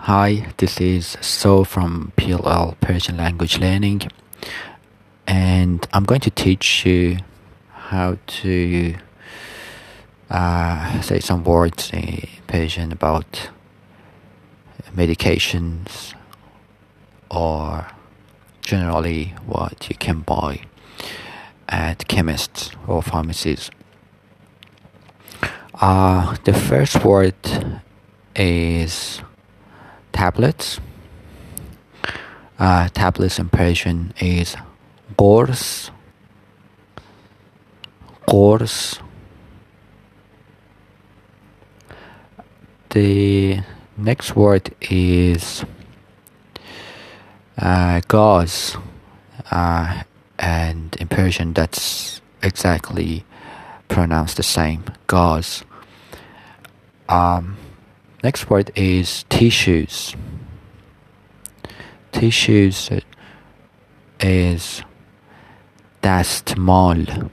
Hi, this is So from PLL Persian Language Learning, and I'm going to teach you how to say some words in Persian about medications or generally what you can buy at chemists or pharmacies. The first word is tablets. Tablets in Persian is قرص. The next word is gauze, and in Persian that's exactly pronounced the same, gauze. Next word is tissues. Tissues is دستمال.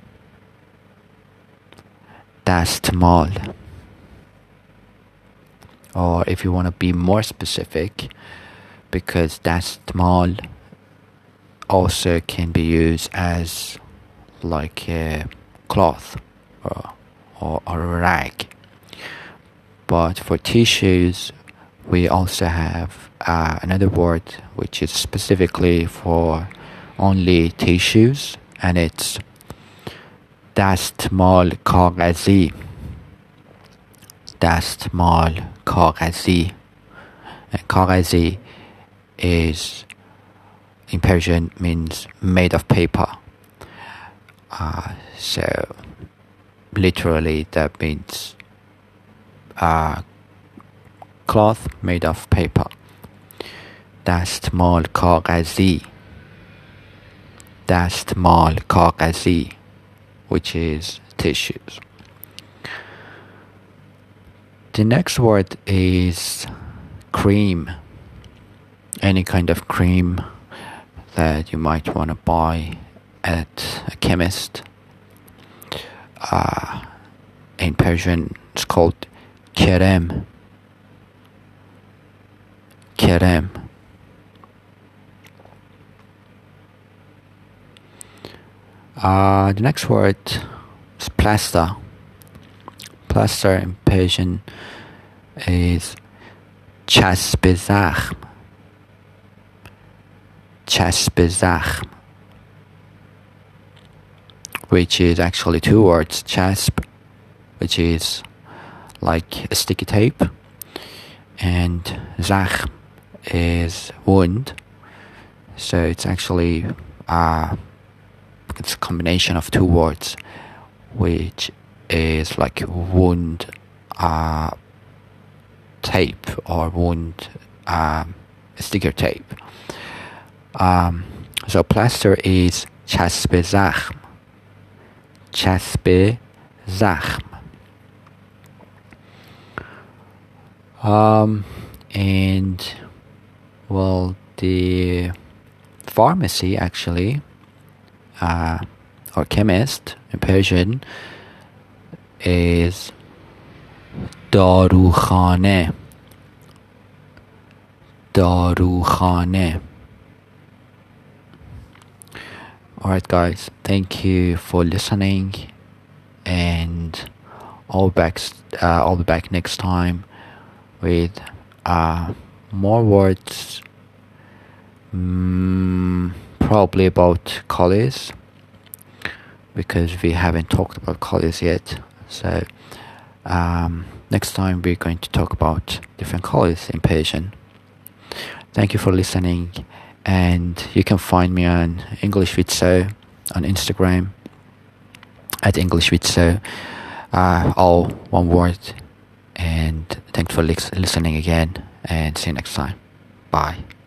Or if you want to be more specific, because دستمال also can be used as like a cloth or a rag. But for tissues, we also have another word which is specifically for only tissues, and it's دستمال کاغذی. دستمال کاغذی. And کاغذی is in Persian means made of paper. So literally that means cloth made of paper. دستمال کاغذی. دستمال کاغذی, which is tissues. The next word is cream. Any kind of cream that you might want to buy at a chemist. In Persian it's called کرم. کرم. The next word is plaster. Plaster in Persian is چسب زخم. چسب زخم, which is actually two words. چسب, which is like a sticky tape, and زخم is wound. So it's actually it's a combination of two words, which is like wound tape or wound sticker tape. So plaster is چسب زخم. چسب زخم. And well, the pharmacy actually, or chemist in Persian, is داروخانه. داروخانه. Alright guys, thank you for listening, and I'll be back next time with more words, probably about colors, because we haven't talked about colors yet. So next time we're going to talk about different colors in Persian. Thank you for listening, and you can find me on English with So on Instagram at English with So, all one word. And thanks for listening again, and see you next time. Bye.